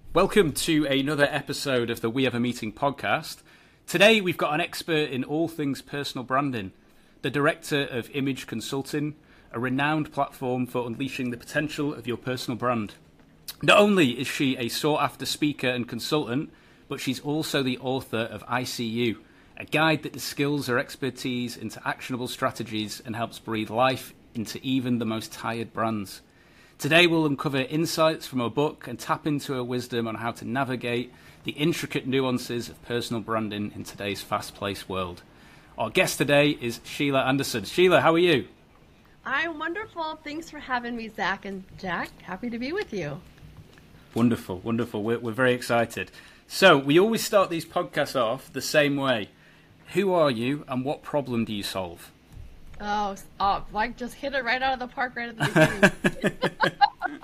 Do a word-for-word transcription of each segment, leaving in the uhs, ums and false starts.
Welcome to another episode of the We Have a Meeting podcast. Today we've got an expert in all things personal branding, the director of Image Consulting, a renowned platform for unleashing the potential of your personal brand. Not only is she a sought-after speaker and consultant, but she's also the author of I C U, a guide that distills her expertise into actionable strategies and helps breathe life into even the most tired brands. Today we'll uncover insights from her book and tap into her wisdom on how to navigate the intricate nuances of personal branding in today's fast-paced world. Our guest today is Sheila Anderson. Sheila, how are you? I'm wonderful. Thanks for having me, Zach and Jack. Happy to be with you. Wonderful, wonderful. We're, we're very excited. So we always start these podcasts off the same way. Who are you and what problem do you solve? Oh, oh, like just hit it right out of the park right at the beginning.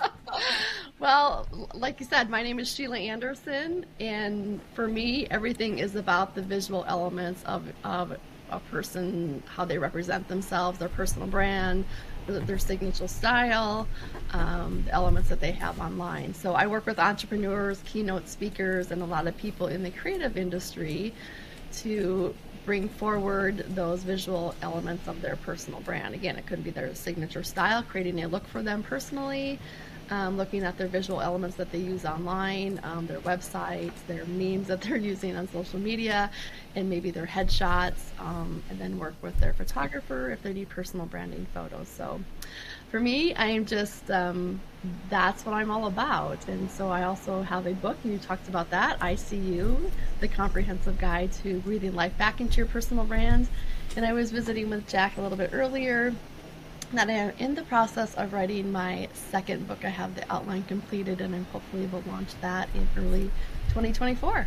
Well, like you said, my name is Sheila Anderson, and for me, everything is about the visual elements of, of a person, how they represent themselves, their personal brand, their signature style, um, the elements that they have online. So I work with entrepreneurs, keynote speakers, and a lot of people in the creative industry to bring forward those visual elements of their personal brand. Again, it could be their signature style, creating a look for them personally, um, looking at their visual elements that they use online, um, their websites, their memes that they're using on social media, and maybe their headshots, um, and then work with their photographer if they need personal branding photos. So for me, I am just, um, that's what I'm all about. And so I also have a book, and you talked about that, I C U, the comprehensive guide to breathing life back into your personal brand. And I was visiting with Jack a little bit earlier that I am in the process of writing my second book. I have the outline completed, and I'm hopefully will launch that in early twenty twenty-four.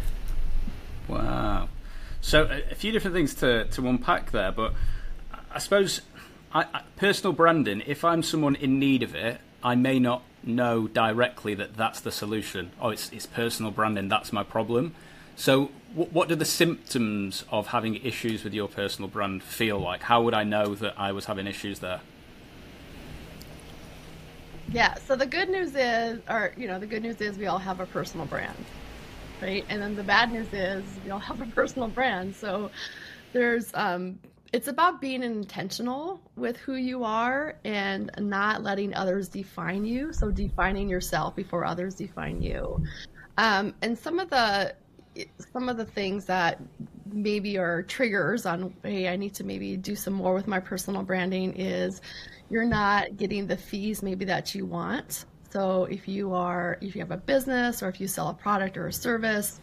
Wow. So a few different things to, to unpack there, but I suppose I, I, personal branding, if I'm someone in need of it, I may not know directly that that's the solution. Oh, it's, it's personal branding, that's my problem. So w- what do the symptoms of having issues with your personal brand feel like? How would I know that I was having issues there? Yeah, so the good news is, or, you know, the good news is we all have a personal brand, right? And then the bad news is we all have a personal brand. So there's, um, it's about being intentional with who you are and not letting others define you. So defining yourself before others define you. Um, and some of the, some of the things that maybe are triggers on, hey, I need to maybe do some more with my personal branding is you're not getting the fees maybe that you want. So if you are, if you have a business or if you sell a product or a service,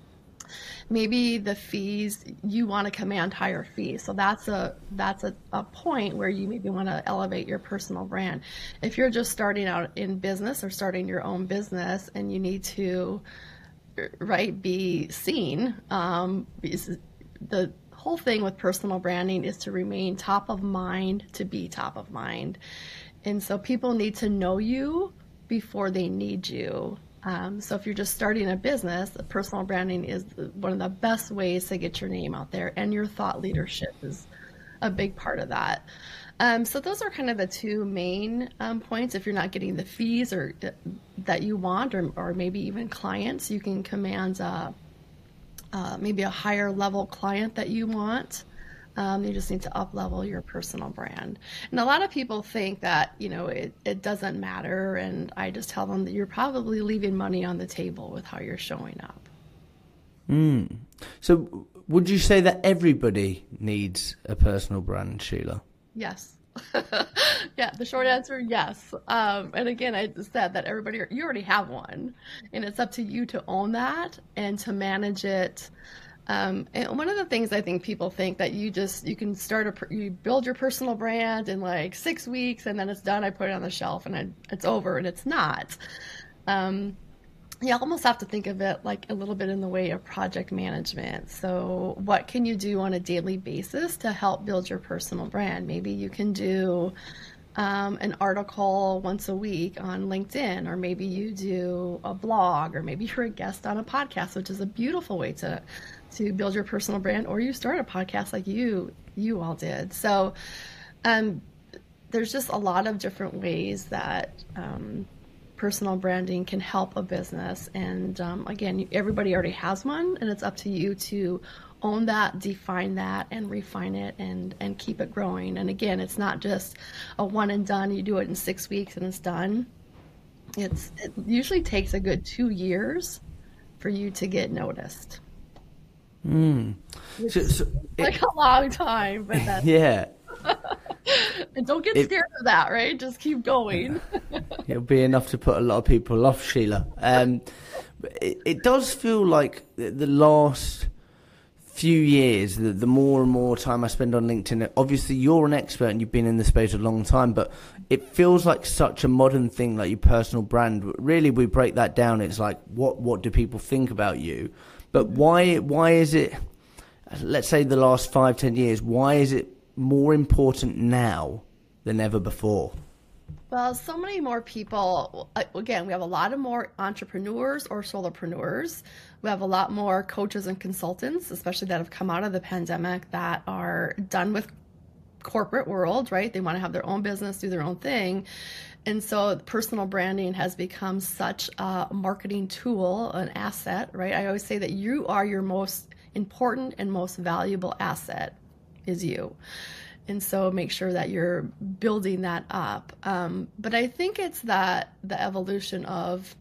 maybe the fees, you want to command higher fees. So that's a that's a, a point where you maybe want to elevate your personal brand. If you're just starting out in business or starting your own business and you need to, right, be seen, um, the whole thing with personal branding is to remain top of mind, to be top of mind. And so people need to know you before they need you. Um, so if you're just starting a business, personal branding is one of the best ways to get your name out there, and your thought leadership is a big part of that. Um, so those are kind of the two main um, points. If you're not getting the fees or that you want, or, or maybe even clients, you can command uh, uh, maybe a higher level client that you want. Um, you just need to up level your personal brand. And a lot of people think that, you know, it, it doesn't matter. And I just tell them that you're probably leaving money on the table with how you're showing up. Mm. So would you say that everybody needs a personal brand, Sheila? Yes. Yeah, the short answer, yes. Um, and again, I just said that everybody, you already have one. And it's up to you to own that and to manage it. Um, and one of the things I think people think that you just, you can start a, you build your personal brand in like six weeks and then it's done. I put it on the shelf and I, it's over, and it's not. Um, you almost have to think of it like a little bit in the way of project management. So what can you do on a daily basis to help build your personal brand? Maybe you can do um, an article once a week on LinkedIn, or maybe you do a blog, or maybe you're a guest on a podcast, which is a beautiful way to to build your personal brand, or you start a podcast like you you all did. So um, there's just a lot of different ways that um, personal branding can help a business. And um, again, everybody already has one, and it's up to you to own that, define that, and refine it, and and keep it growing. And again, it's not just a one and done. You do it in six weeks and it's done. It's it usually takes a good two years for you to get noticed. Mm. So, so like it, a long time, but that's yeah. And don't get It- scared of that, right? Just keep going. It'll be enough to put a lot of people off, Sheila. Um, but it, it does feel like the the last few years, the, the more and more time I spend on LinkedIn, obviously you're an expert and you've been in the space a long time, but it feels like such a modern thing, like your personal brand. Really, we break that down. It's like, what what do people think about you? But why why is it, let's say the last five, ten years, why is it more important now than ever before? Well, so many more people, uh, again, we have a lot of more entrepreneurs or solopreneurs. We have a lot more coaches and consultants, especially that have come out of the pandemic, that are done with corporate world, right? They want to have their own business, do their own thing. And so personal branding has become such a marketing tool, an asset, right? I always say that you are your most important and most valuable asset is you. And so make sure that you're building that up. Um, but I think it's that the evolution of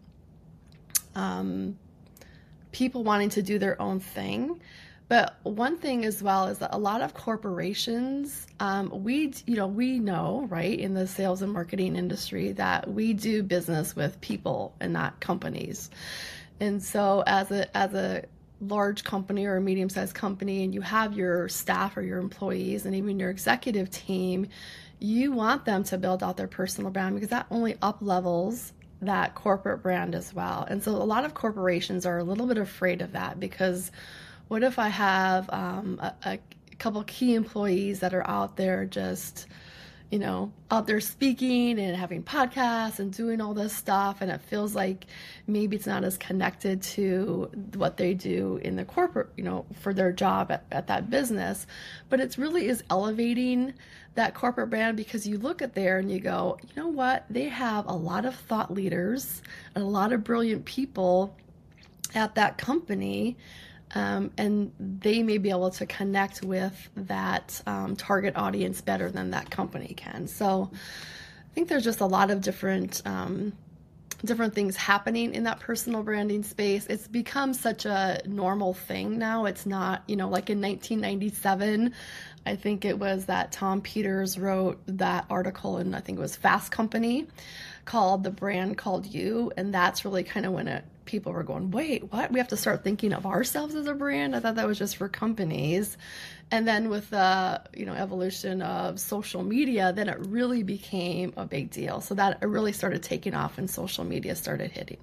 um, people wanting to do their own thing. But one thing as well is that a lot of corporations, um, we, you know, we know, right, in the sales and marketing industry that we do business with people and not companies. And so as a, as a large company or a medium-sized company, and you have your staff or your employees and even your executive team, you want them to build out their personal brand, because that only up levels that corporate brand as well. And so a lot of corporations are a little bit afraid of that, because what if I have um, a, a couple key employees that are out there just, you know, out there speaking and having podcasts and doing all this stuff, and it feels like maybe it's not as connected to what they do in the corporate, you know, for their job at, at that business. But it really is elevating that corporate brand, because you look at there and you go, you know what, they have a lot of thought leaders and a lot of brilliant people at that company. Um, and they may be able to connect with that um, target audience better than that company can. So I think there's just a lot of different um, different things happening in that personal branding space. It's become such a normal thing now. It's not, you know, like in nineteen ninety-seven, I think it was that Tom Peters wrote that article in, I think it was Fast Company, called The Brand Called You. And that's really kind of when it people were going, wait, what? We have to start thinking of ourselves as a brand? I thought that was just for companies. And then with the, you know, evolution of social media, then it really became a big deal. So that it really started taking off and social media started hitting.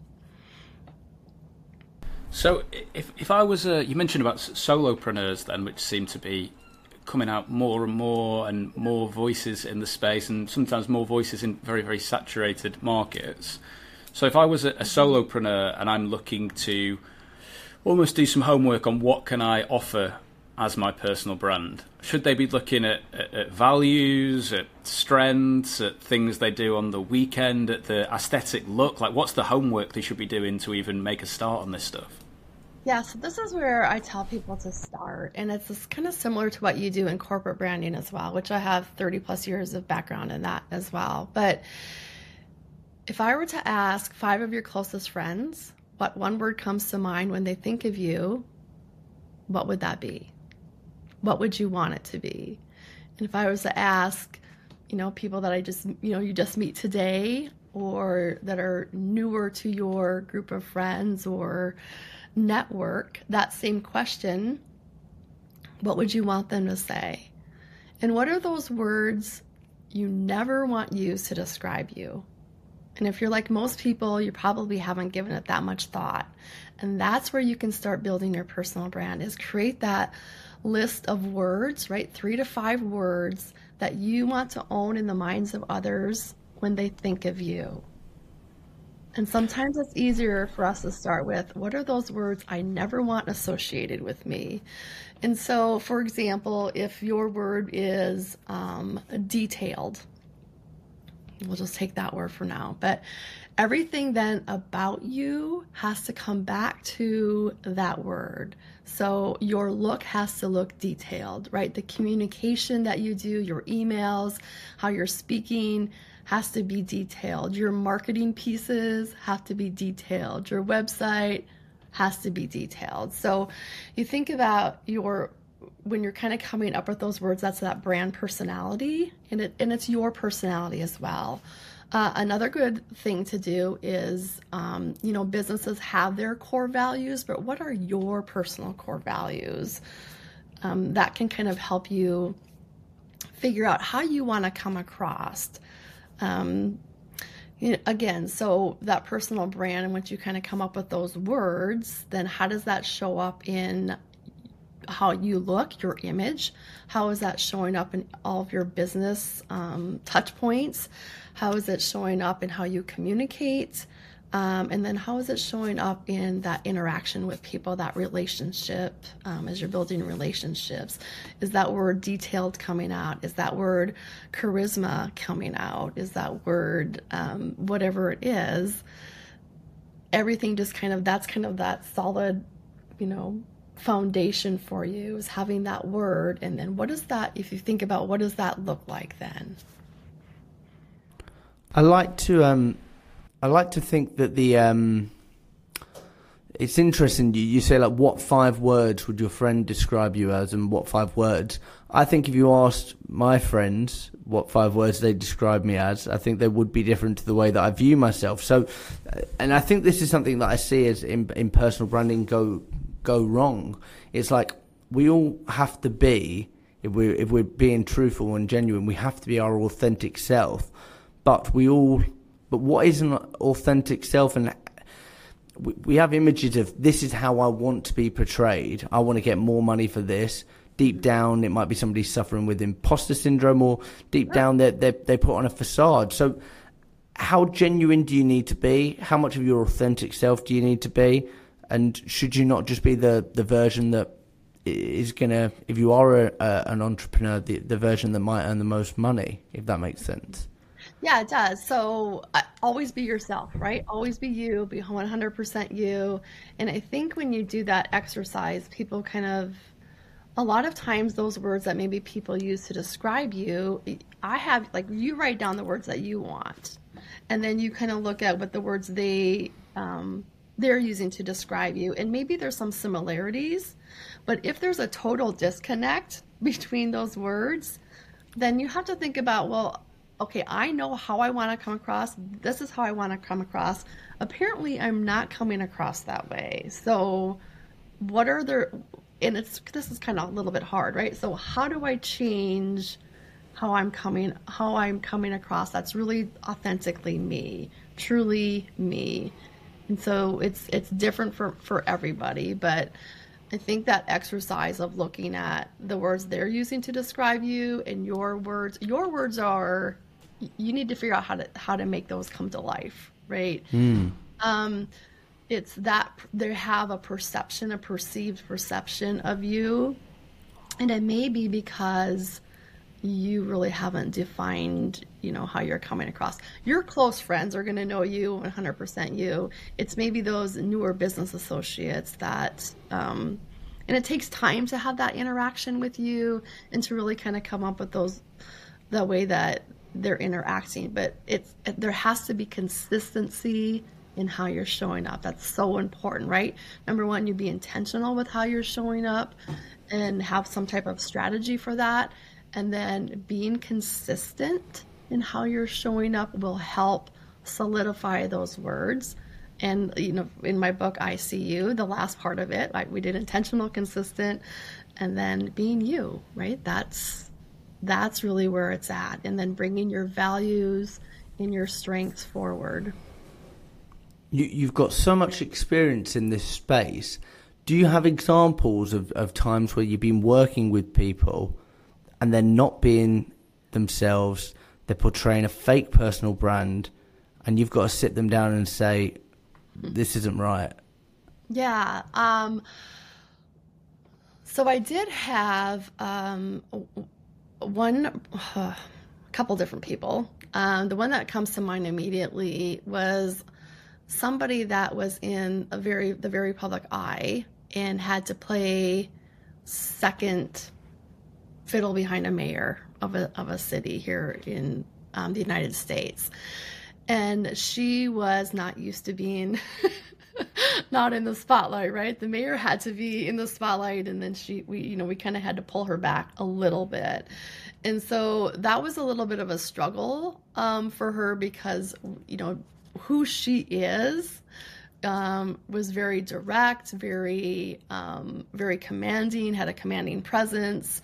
So if if I was a, you mentioned about solopreneurs then, which seem to be coming out more and more, and more voices in the space, and sometimes more voices in very, very saturated markets. So if I was a, a solopreneur and I'm looking to almost do some homework on what can I offer as my personal brand, should they be looking at, at, at values, at strengths, at things they do on the weekend, at the aesthetic look? Like, what's the homework they should be doing to even make a start on this stuff? Yeah, so this is where I tell people to start. And it's kind of similar to what you do in corporate branding as well, which I have thirty plus years of background in that as well. But if I were to ask five of your closest friends what one word comes to mind when they think of you, what would that be? What would you want it to be? And if I was to ask, you know, people that I just, you know, you just meet today, or that are newer to your group of friends or network, that same question, what would you want them to say? And what are those words you never want used to describe you? And if you're like most people, you probably haven't given it that much thought. And that's where you can start building your personal brand, is create that list of words, right? Three to five words that you want to own in the minds of others when they think of you. And sometimes it's easier for us to start with, what are those words I never want associated with me? And so, for example, if your word is um, detailed, we'll just take that word for now. But everything then about you has to come back to that word. So your look has to look detailed, right? The communication that you do, your emails, how you're speaking has to be detailed. Your marketing pieces have to be detailed. Your website has to be detailed. So you think about your, when you're kind of coming up with those words, that's that brand personality, and it and it's your personality as well. Uh, another good thing to do is, um, you know, businesses have their core values, but what are your personal core values? Um, that can kind of help you figure out how you want to come across. Um, you know, again, so that personal brand, and once you kind of come up with those words, then how does that show up in how you look, your image? How is that showing up in all of your business um, touch points? How is it showing up in how you communicate? Um, and then how is it showing up in that interaction with people, that relationship, um, as you're building relationships? Is that word detailed coming out? Is that word charisma coming out? Is that word um, whatever it is? Everything just kind of, that's kind of that solid, you know, foundation for you, is having that word. And then what does that, if you think about what does that look like then? I like to um I like to think that the um it's interesting you, you say like what five words would your friend describe you as, and what five words. I think if you asked my friends what five words they describe me as, I think they would be different to the way that I view myself. So and I think this is something that I see as in, in personal branding go go wrong. It's like we all have to be, if we're, if we're being truthful and genuine, we have to be our authentic self. But we all, but what is an authentic self? And we, we have images of this is how I want to be portrayed. I want to get more money for this. Deep down, it might be somebody suffering with imposter syndrome, or deep down they they they put on a facade. So how genuine do you need to be? How much of your authentic self do you need to be? And should you not just be the, the version that is going to, if you are a, a, an entrepreneur, the, the version that might earn the most money, if that makes sense? Yeah, it does. So uh, always be yourself, right? Always be you, be one hundred percent you. And I think when you do that exercise, people kind of, a lot of times those words that maybe people use to describe you, I have, like, you write down the words that you want. And then you kind of look at what the words they, um, they're using to describe you. And maybe there's some similarities, but if there's a total disconnect between those words, then you have to think about, well, okay, I know how I want to come across. This is how I want to come across. Apparently, I'm not coming across that way. So what are the, and it's, this is kind of a little bit hard, right? So how do I change how I'm coming, how I'm coming across that's really authentically me, truly me? And so it's it's different for, for everybody, but I think that exercise of looking at the words they're using to describe you and your words, your words are, you need to figure out how to how to make those come to life, right? Mm. Um, it's that they have a perception, a perceived perception of you, and it may be because you really haven't defined, you know, how you're coming across. Your close friends are going to know you one hundred percent you. It's maybe those newer business associates that, um, and it takes time to have that interaction with you and to really kind of come up with those, the way that they're interacting. But it's, there has to be consistency in how you're showing up. That's so important, right? Number one, you be intentional with how you're showing up and have some type of strategy for that. And then being consistent in how you're showing up will help solidify those words. And, you know, in my book, I See You, the last part of it, like we did intentional, consistent, and then being you, right? That's, that's really where it's at. And then bringing your values and your strengths forward. You, you've got so much experience in this space. Do you have examples of, of times where you've been working with people and they're not being themselves, they're portraying a fake personal brand, and you've got to sit them down and say, this isn't right? Yeah. Um, so I did have um, one, uh, a couple different people. Um, the one that comes to mind immediately was somebody that was in a very the very public eye and had to play second fiddle behind a mayor of a of a city here in um, the United States, and she was not used to being not in the spotlight. Right, the mayor had to be in the spotlight, and then she we you know we kind of had to pull her back a little bit. And so that was a little bit of a struggle um, for her because, you know, who she is um, was very direct, very, um, very commanding, had a commanding presence,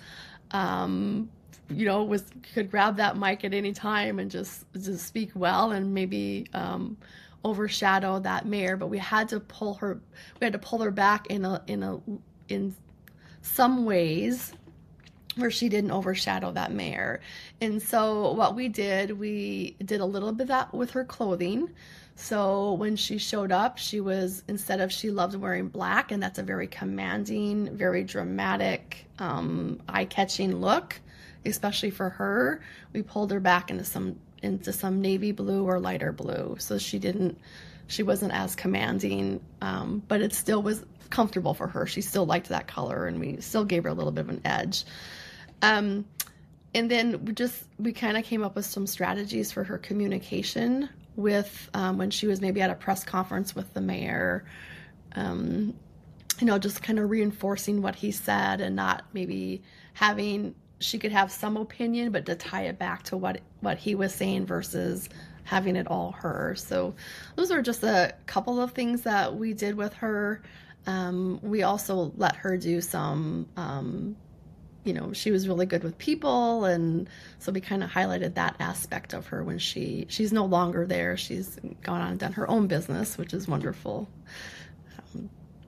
um, you know, was could grab that mic at any time and just, just speak well and maybe um, overshadow that mayor. But we had to pull her, we had to pull her back in a, in a, in some ways where she didn't overshadow that mayor. And so what we did, we did a little bit of that with her clothing. So when she showed up, she was, instead of, she loved wearing black, and that's a very commanding, very dramatic, um, eye-catching look, especially for her. We pulled her back into some into some navy blue or lighter blue. So she didn't, she wasn't as commanding, um, but it still was comfortable for her. She still liked that color, and we still gave her a little bit of an edge. Um, and then we just, we kind of came up with some strategies for her communication with, um, when she was maybe at a press conference with the mayor, um, you know, just kind of reinforcing what he said and not maybe having, she could have some opinion, but to tie it back to what, what he was saying versus having it all her. So those are just a couple of things that we did with her. Um, we also let her do some, um, you know, she was really good with people, and so we kind of highlighted that aspect of her when she, she's no longer there. She's gone on and done her own business, which is wonderful. Um,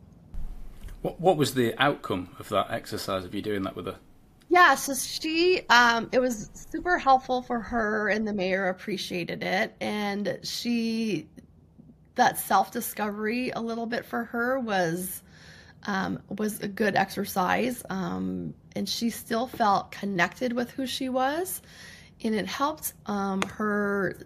what, what was the outcome of that exercise of you doing that with her? Yeah, so she, um, it was super helpful for her, and the mayor appreciated it, and she, that self-discovery a little bit for her was um, was a good exercise, um, and she still felt connected with who she was, and it helped um, her,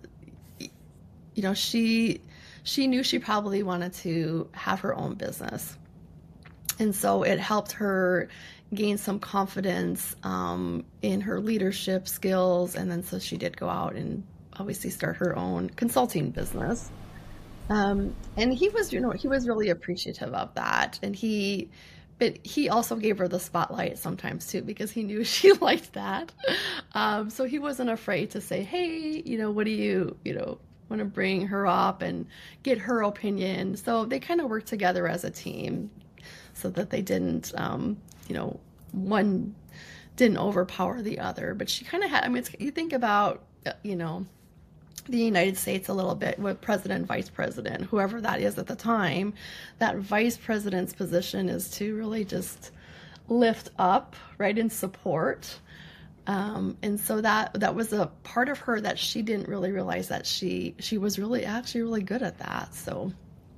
you know, she she knew she probably wanted to have her own business, and so it helped her gain some confidence um, in her leadership skills, and then so she did go out and obviously start her own consulting business. Um, and he was, you know, he was really appreciative of that. And he, but he also gave her the spotlight sometimes too, because he knew she liked that. Um, so he wasn't afraid to say, hey, you know, what do you, you know, want to bring her up and get her opinion. So they kind of worked together as a team so that they didn't, um, you know, one didn't overpower the other. But she kind of had, I mean, it's, you think about, you know, the United States a little bit with president, vice president, whoever that is at the time, that vice president's position is to really just lift up, right, and support. Um, and so that that was a part of her that she didn't really realize that she she was really actually really good at that. So,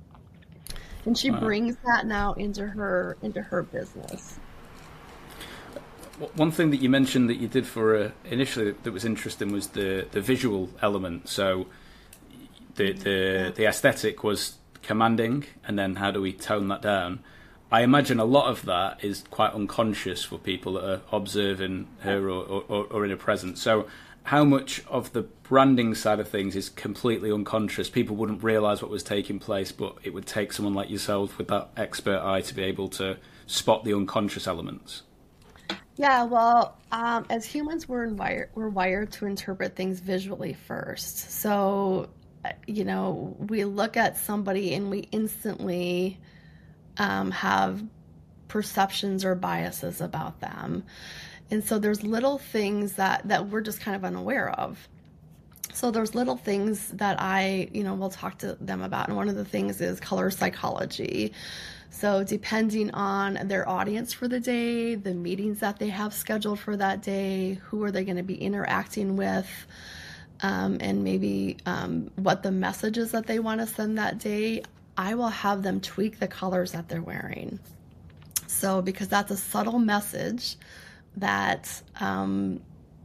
and she Wow. brings that now into her into her business. One thing that you mentioned that you did for her initially that was interesting was the, the visual element. So the the the aesthetic was commanding, and then how do we tone that down? I imagine a lot of that is quite unconscious for people that are observing her or, or, or in her presence. So how much of the branding side of things is completely unconscious? People wouldn't realise what was taking place, but it would take someone like yourself with that expert eye to be able to spot the unconscious elements. Yeah, well, um, as humans, we're wired we're wired to interpret things visually first. So, uh, you know, we look at somebody and we instantly um, have perceptions or biases about them. And so there's little things that, that we're just kind of unaware of. So there's little things that I, you know, will talk to them about. And one of the things is color psychology. So depending on their audience for the day, the meetings that they have scheduled for that day, who are they going to be interacting with, um, and maybe um, what the messages that they want to send that day, I will have them tweak the colors that they're wearing. So because that's a subtle message that um,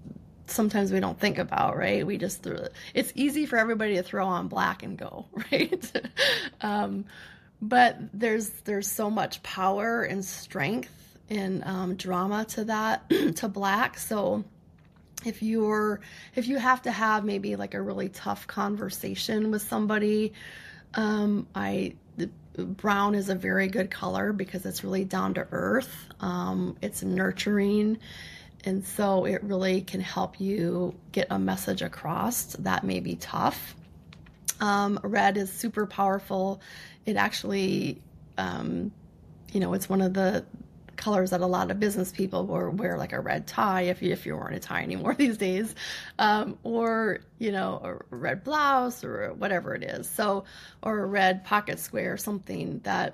sometimes we don't think about, right? We just throw it. It's easy for everybody to throw on black and go, right? um, but there's there's so much power and strength and um, drama to that, to black. So if you're if you have to have maybe like a really tough conversation with somebody, um, I the, brown is a very good color because it's really down to earth. Um, it's nurturing. And so it really can help you get a message across that may be tough. Um, red is super powerful. It actually, um, you know, it's one of the colors that a lot of business people wear, wear like a red tie, if, you, if you're wearing a tie anymore these days, um, or, you know, a red blouse or whatever it is. So, or a red pocket square, something that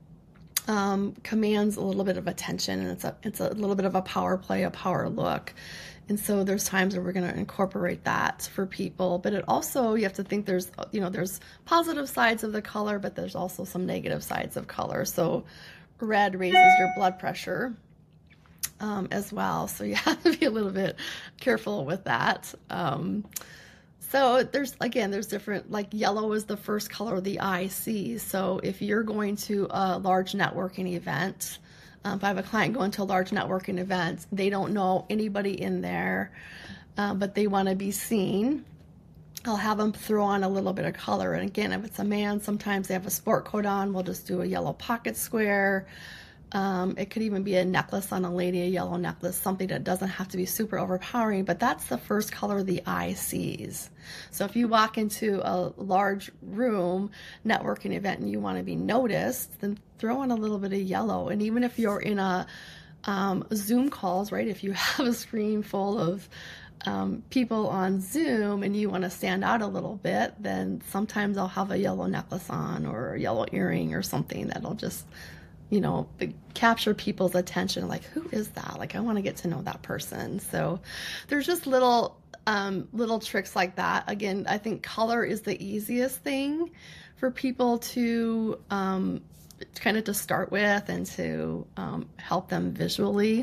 Um, commands a little bit of attention, and it's a it's a little bit of a power play, a power look. And so there's times where we're going to incorporate that for people, but it also, you have to think there's, you know, there's positive sides of the color, but there's also some negative sides of color. So red raises your blood pressure um, as well. So you have to be a little bit careful with that. Um, So there's, again, there's different, like yellow is the first color the eye sees. So if you're going to a large networking event, um, if I have a client going to a large networking event, they don't know anybody in there, uh, but they want to be seen, I'll have them throw on a little bit of color. And again, if it's a man, sometimes they have a sport coat on, we'll just do a yellow pocket square. Um, it could even be a necklace on a lady, a yellow necklace, something that doesn't have to be super overpowering, but that's the first color the eye sees. So if you walk into a large room networking event and you want to be noticed, then throw in a little bit of yellow. And even if you're in a um, Zoom calls, right, if you have a screen full of um, people on Zoom and you want to stand out a little bit, then sometimes I'll have a yellow necklace on or a yellow earring or something that'll just, you know, capture people's attention. Like, who is that? Like, I want to get to know that person. So there's just little, um, little tricks like that. Again, I think color is the easiest thing for people to, um, kind of to start with and to, um, help them visually.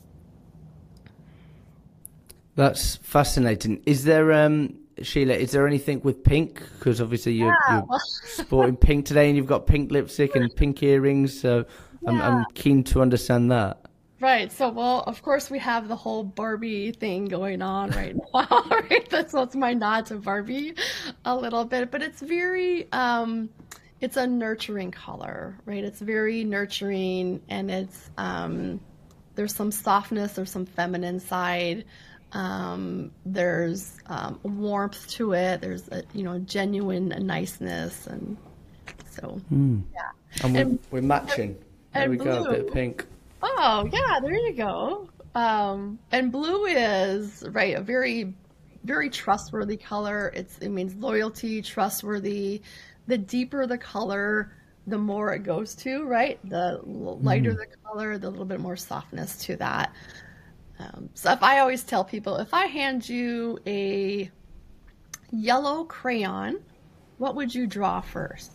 That's fascinating. Is there, um, Sheila, is there anything with pink? Because obviously you're, Yeah. you're sporting pink today and you've got pink lipstick and pink earrings. So I'm, Yeah. I'm keen to understand that. Right. So, well, of course, we have the whole Barbie thing going on right now, right? That's what's my nod to Barbie a little bit. But it's very, um, it's a nurturing color, right? It's very nurturing, and it's, um, there's some softness, there's some feminine side. Um, there's um, warmth to it. There's a, you know, genuine niceness, and so Mm. yeah. And we're, And- we're matching. There and we go, a bit of blue. pink. Oh yeah, there you go. Um, and blue is right a very, very trustworthy color. It's it means loyalty, trustworthy. The deeper the color, the more it goes to, right? The l- lighter the color, the little bit more softness to that. Um, so if I always tell people, if I hand you a yellow crayon, what would you draw first?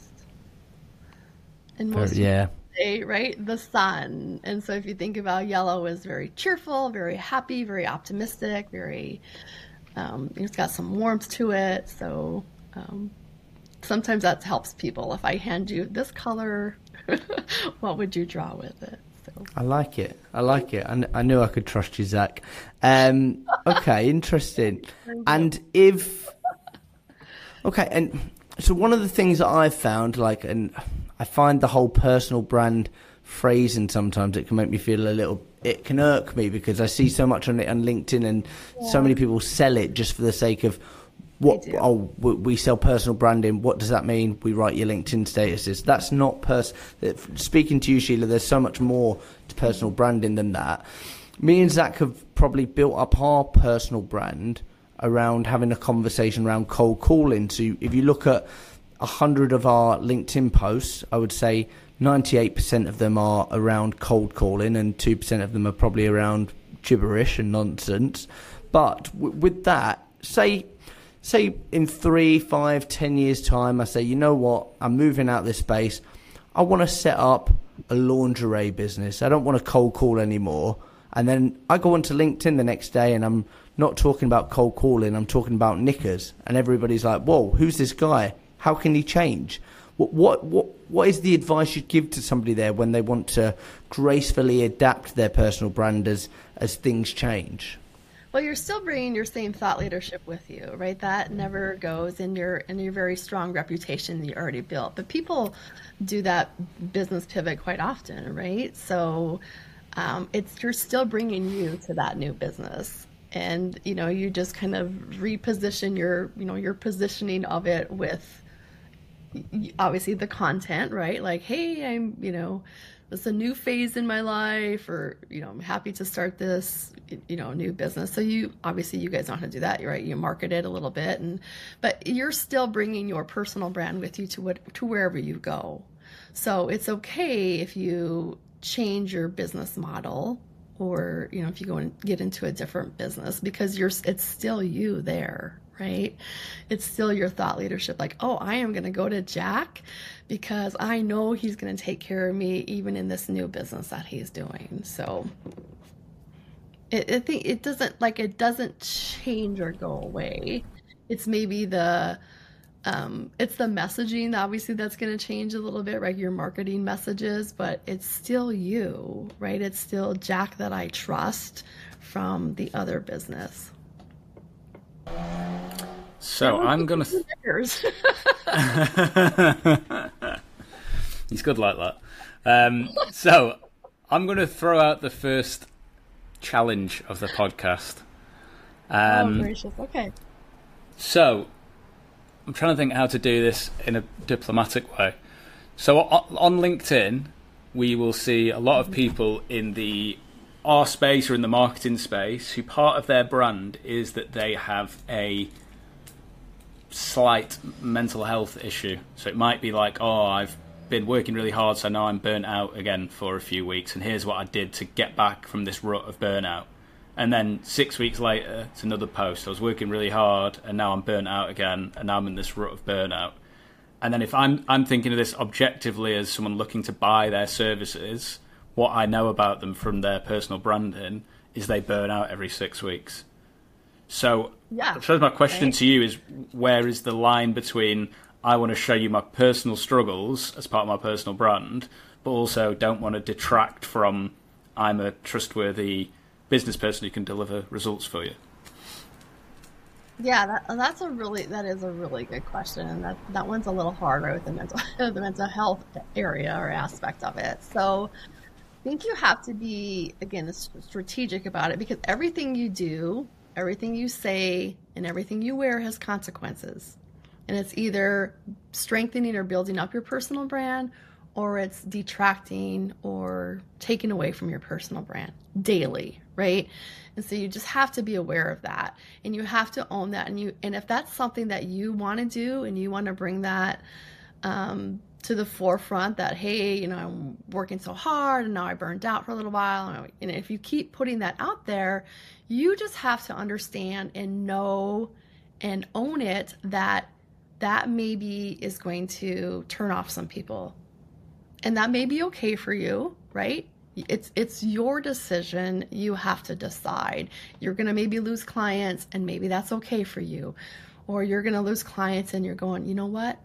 And Very- most yeah. people say, right, the sun. And so if you think about yellow as very cheerful, very happy, very optimistic, very, um, it's got some warmth to it. So um, sometimes that helps people. If I hand you this color, what would you draw with it? So. I like it. I like it. I, kn- I knew I could trust you, Zach. Um, okay, interesting. And if, okay, and so one of the things that I've found, like, and I find the whole personal brand phrasing sometimes it can make me feel a little, it can irk me because I see so much on it on LinkedIn, and Yeah. so many people sell it just for the sake of, what, They do. oh, we we sell personal branding. What does that mean? We write your LinkedIn statuses. That's not pers. Speaking to you, Sheila, there's so much more to personal branding than that. Me and Zach have probably built up our personal brand around having a conversation around cold calling. So if you look at a hundred of our LinkedIn posts, I would say ninety-eight percent of them are around cold calling, and two percent of them are probably around gibberish and nonsense. But w- with that, say. Say in three, five, ten years' time, I say, you know what, I'm moving out this space. I want to set up a lingerie business. I don't want to cold call anymore. And then I go onto LinkedIn the next day and I'm not talking about cold calling, I'm talking about knickers. And everybody's like, whoa, who's this guy? How can he change? What, what, what, what is the advice you'd give to somebody there when they want to gracefully adapt their personal brand as, as things change? Well, you're still bringing your same thought leadership with you, right? That never goes in your in your very strong reputation that you already built. But people do that business pivot quite often, right? So um, it's you're still bringing you to that new business, and you know you just kind of reposition your you know your positioning of it with obviously the content, right? Like, hey, I'm you know. It's a new phase in my life, or, you know, I'm happy to start this, you know, new business. So you, obviously you guys know how to do that, right? You market it a little bit, and, but you're still bringing your personal brand with you to what, to wherever you go. So it's okay if you change your business model, or, you know, if you go and get into a different business, because you're, it's still you there, right? It's still your thought leadership. Like, oh, I am going to go to Jack because I know he's going to take care of me even in this new business that he's doing. So it, I think it doesn't like, it doesn't change or go away. It's maybe the, um, it's the messaging, obviously that's going to change a little bit, right? Your marketing messages, but it's still you, right? It's still Jack that I trust from the other business. So I'm gonna. Th- He's good like that. Um, so I'm gonna throw out the first challenge of the podcast. Um, oh, gracious. Okay. So I'm trying to think how to do this in a diplomatic way. So on LinkedIn, we will see a lot of people in the R space or in the marketing space who part of their brand is that they have a slight mental health issue. So it might be like, oh, I've been working really hard, so now I'm burnt out again for a few weeks, and here's what I did to get back from this rut of burnout. And then six weeks later, it's another post. I was working really hard, and now I'm burnt out again, and now I'm in this rut of burnout. And then if I'm I'm thinking of this objectively as someone looking to buy their services, what I know about them from their personal branding is they burn out every six weeks. So yeah, I suppose my question right. to you is, where is the line between I want to show you my personal struggles as part of my personal brand, but also don't want to detract from I'm a trustworthy business person who can deliver results for you? Yeah, that, that's a really that is a really good question, and that that one's a little harder with the mental the mental health area or aspect of it. So I think you have to be, again, strategic about it, because everything you do, everything you say, and everything you wear has consequences. And it's either strengthening or building up your personal brand, or it's detracting or taking away from your personal brand daily, right? And so you just have to be aware of that, and you have to own that. And you, and if that's something that you want to do, and you want to bring that um, to the forefront, that, hey, you know, I'm working so hard and now I burned out for a little while. And if you keep putting that out there, you just have to understand and know and own it, that that maybe is going to turn off some people. And that may be okay for you, right? It's it's your decision. You have to decide. You're going to maybe lose clients, and maybe that's okay for you. Or you're going to lose clients and you're going, you know what?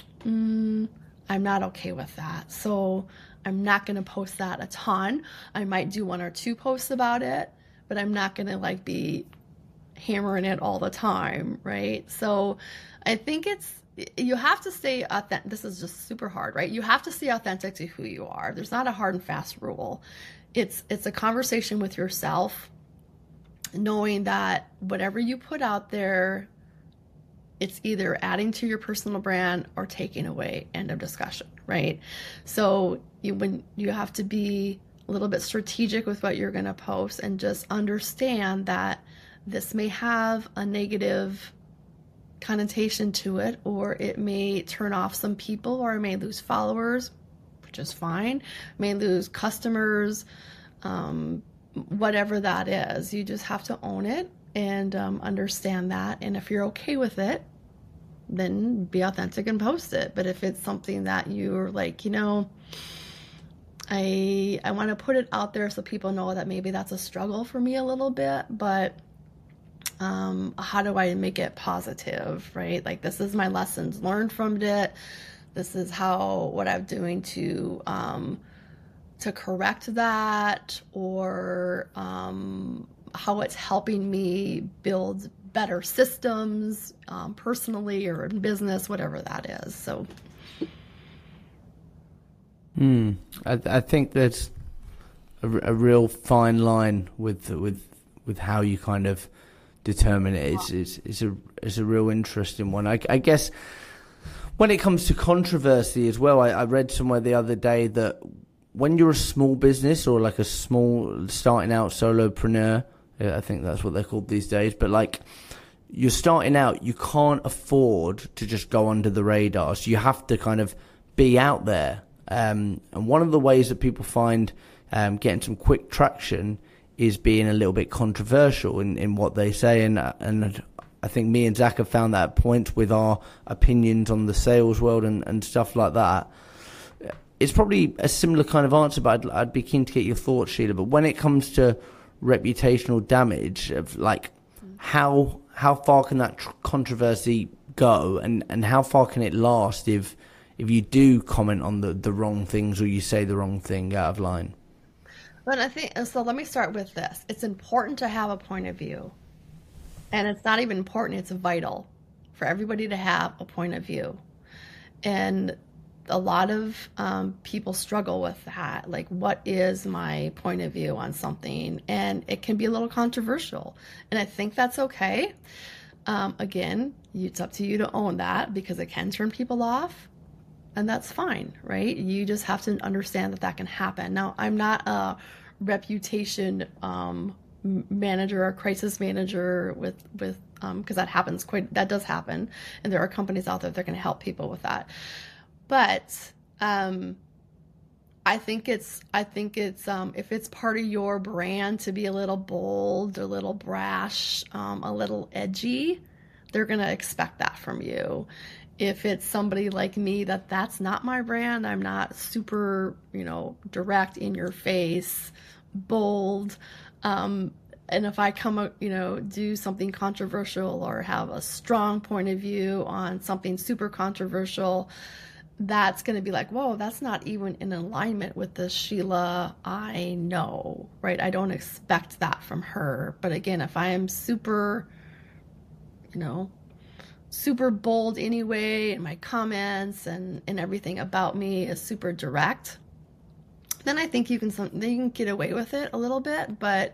Mm, I'm not okay with that. So I'm not going to post that a ton. I might do one or two posts about it, but I'm not going to like be hammering it all the time, right? So I think it's, you have to stay authentic. This is just super hard, right? You have to stay authentic to who you are. There's not a hard and fast rule. It's it's a conversation with yourself, knowing that whatever you put out there, it's either adding to your personal brand or taking away. End of discussion, right? So you when you have to be a little bit strategic with what you're going to post, and just understand that this may have a negative connotation to it, or it may turn off some people, or it may lose followers, which is fine, may lose customers, um, whatever that is. You just have to own it and um, understand that. And if you're okay with it, then be authentic and post it. But if it's something that you're like, you know, I I want to put it out there so people know that maybe that's a struggle for me a little bit, but um, how do I make it positive, right? Like, this is my lessons learned from it. This is how, what I'm doing to, um, to correct that, or um, how it's helping me build better systems, um, personally or in business, whatever that is. So. Hmm. I, I think there's a, a real fine line with with with how you kind of determine it. It's it's, it's a it's a real interesting one. I, I guess when it comes to controversy as well, I, I read somewhere the other day that when you're a small business or like a small starting out solopreneur, I think that's what they're called these days, but like you're starting out, you can't afford to just go under the radar. So you have to kind of be out there. Um, and one of the ways that people find um, getting some quick traction is being a little bit controversial in, in what they say. And, and I think me and Zach have found that at points with our opinions on the sales world and, and stuff like that. It's probably a similar kind of answer, but I'd, I'd be keen to get your thoughts, Sheila. But when it comes to reputational damage, of like how how far can that tr- controversy go, and, and how far can it last if if you do comment on the, the wrong things or you say the wrong thing out of line? But I think so. Let me start with this. It's important to have a point of view, and it's not even important. It's vital for everybody to have a point of view, and a lot of um, people struggle with that. Like, what is my point of view on something? And it can be a little controversial. And I think that's okay. Um, again, it's up to you to own that, because it can turn people off. And that's fine, right? You just have to understand that that can happen. Now, I'm not a reputation um, manager or crisis manager with, with um, because that happens quite, that does happen. And there are companies out there that can help people with that. But um, I think it's I think it's um, if it's part of your brand to be a little bold, a little brash, um, a little edgy, they're gonna expect that from you. If it's somebody like me that that's not my brand, I'm not super, you know, direct, in your face, bold. Um, and if I come, you know, do something controversial or have a strong point of view on something super controversial, that's going to be like, whoa, that's not even in alignment with the Sheila I know, right? I don't expect that from her. But again, if I am super, you know, super bold anyway, and my comments and, and everything about me is super direct, then I think you can, some, then you can get away with it a little bit. But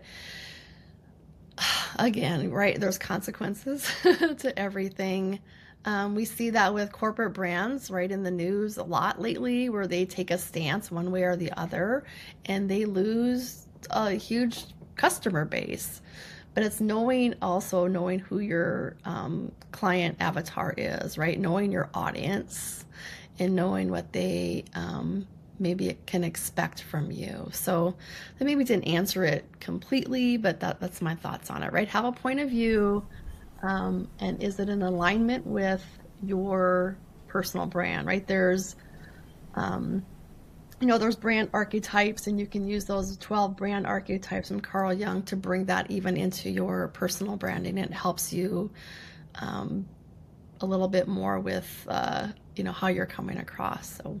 again, right, there's consequences to everything. Um, we see that with corporate brands, right, in the news a lot lately, where they take a stance one way or the other, and they lose a huge customer base. But it's knowing, also knowing who your um, client avatar is, right, knowing your audience and knowing what they um, maybe can expect from you. So I maybe didn't answer it completely, but that, that's my thoughts on it, right? Have a point of view. Um, and is it in alignment with your personal brand, right? There's, um, you know, there's brand archetypes, and you can use those twelve brand archetypes from Carl Jung to bring that even into your personal branding. It helps you um, a little bit more with, uh, you know, how you're coming across. So,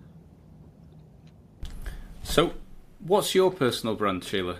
so what's your personal brand, Sheila?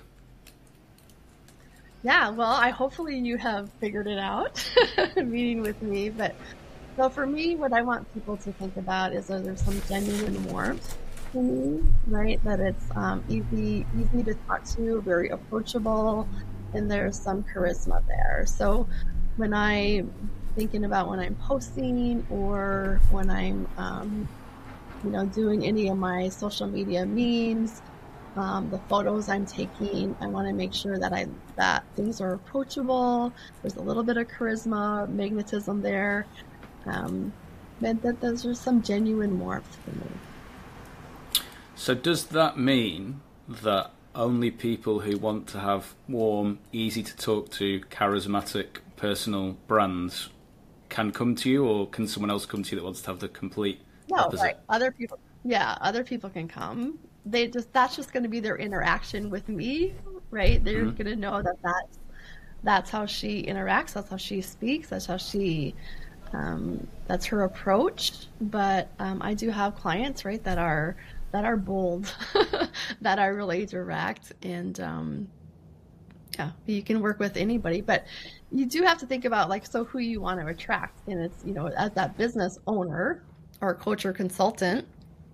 Yeah, well, I hopefully you have figured it out meeting with me. But so for me, what I want people to think about is that there's some genuine warmth to me, right? That it's um, easy, easy to talk to, very approachable, and there's some charisma there. So when I'm thinking about when I'm posting or when I'm, um, you know, doing any of my social media memes, Um, the photos I'm taking, I want to make sure that I that things are approachable. There's a little bit of charisma, magnetism there, um, but that there's just some genuine warmth for me. So does that mean that only people who want to have warm, easy to talk to, charismatic, personal brands can come to you, or can someone else come to you that wants to have the complete No, opposite? right. Other people, yeah, other people can come. they just that's just going to be their interaction with me, right? They're mm-hmm. going to know that that's that's how she interacts, that's how she speaks, that's how she um, that's her approach. But um, I do have clients, right, that are that are bold, that are really direct, and um, yeah, you can work with anybody, but you do have to think about like so who you want to attract, and it's you know as that business owner or coach or consultant.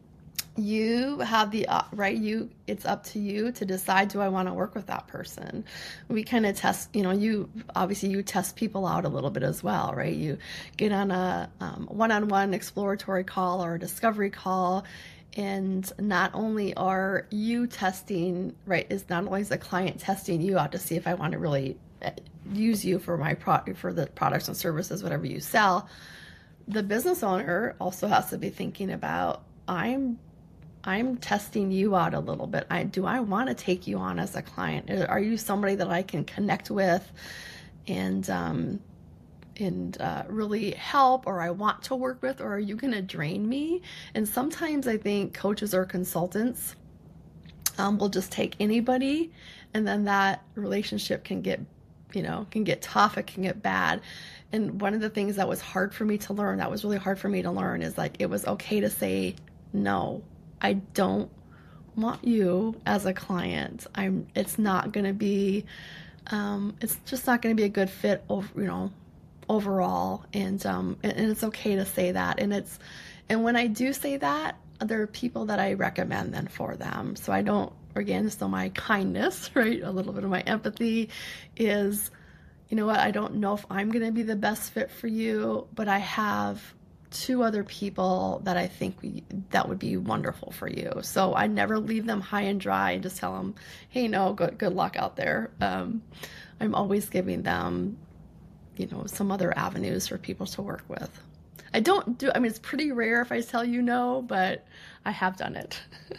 You have the uh, right you it's up to you to decide, do I want to work with that person? We kind of test, you know, you obviously you test people out a little bit as well, right? You get on a um, one-on-one exploratory call or a discovery call, and not only are you testing, right, is not only is the client testing you out to see if I want to really use you for my product, for the products and services, whatever you sell, the business owner also has to be thinking about, I'm I'm testing you out a little bit. I do I want to take you on as a client? Are you somebody that I can connect with and um, and uh, really help, or I want to work with, or are you going to drain me? And sometimes I think coaches or consultants um, will just take anybody, and then that relationship can get, you know, can get tough. It can get bad. And one of the things that was hard for me to learn, that was really hard for me to learn, is like it was okay to say no. I don't want you as a client. I'm. It's not going to be. Um, it's just not going to be a good fit. Over, you know, overall, and um, and, and it's okay to say that. And it's, and when I do say that, there are people that I recommend then for them. So I don't. Again, so my kindness, right? A little bit of my empathy is, you know what? I don't know if I'm going to be the best fit for you, but I have two other people that I think we, that would be wonderful for you. So I never leave them high and dry and just tell them, hey, no, good, good luck out there. Um, I'm always giving them, you know, some other avenues for people to work with. I don't do, I mean, it's pretty rare if I tell you no, but I have done it.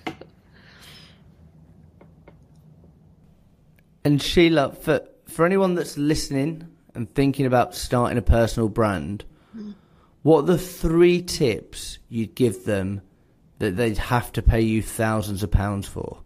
And Sheila, for, for anyone that's listening and thinking about starting a personal brand, mm-hmm. what are the three tips you'd give them that they'd have to pay you thousands of pounds for?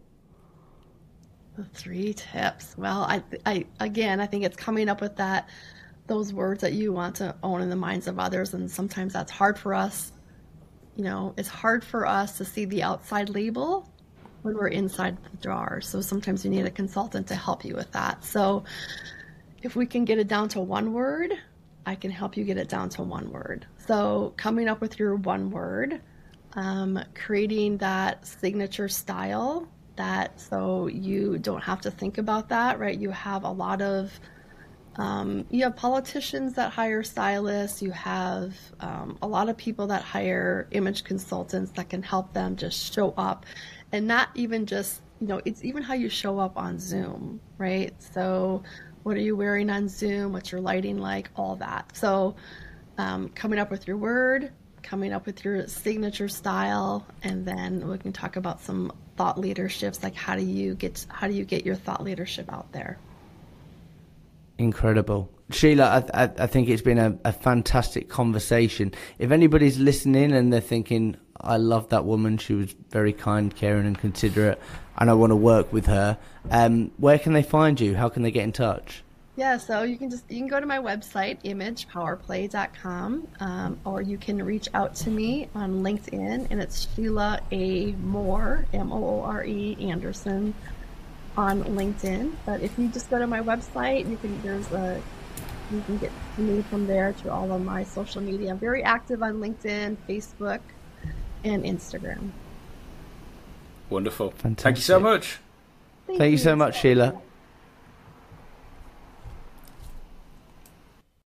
The three tips. Well, I, I, again, I think it's coming up with that, those words that you want to own in the minds of others. And sometimes that's hard for us. You know, it's hard for us to see the outside label when we're inside the jar. So sometimes you need a consultant to help you with that. So if we can get it down to one word, I can help you get it down to one word. So coming up with your one word, um, creating that signature style, that so you don't have to think about that, right? You have a lot of, um, you have politicians that hire stylists, you have um, a lot of people that hire image consultants that can help them just show up, and not even just, you know, it's even how you show up on Zoom, right? So what are you wearing on Zoom? What's your lighting like? All that. So um, coming up with your word, coming up with your signature style, and then we can talk about some thought leaderships, like how do you get how do you get your thought leadership out there? Incredible. Sheila, I, I, I think it's been a, a fantastic conversation. If anybody's listening and they're thinking, I love that woman, she was very kind, caring and considerate, and I want to work with her, um, where can they find you? How can they get in touch? Yeah, so you can just you can go to my website, image power play dot com, um, or you can reach out to me on LinkedIn, and it's Sheila A. Moore, M O O R E, Anderson, on LinkedIn. But if you just go to my website, you can there's a you can get to me from there to all of my social media. I'm very active on LinkedIn, Facebook, and Instagram. Wonderful. Fantastic. Thank you so much. Thank, Thank you so much, Sheila.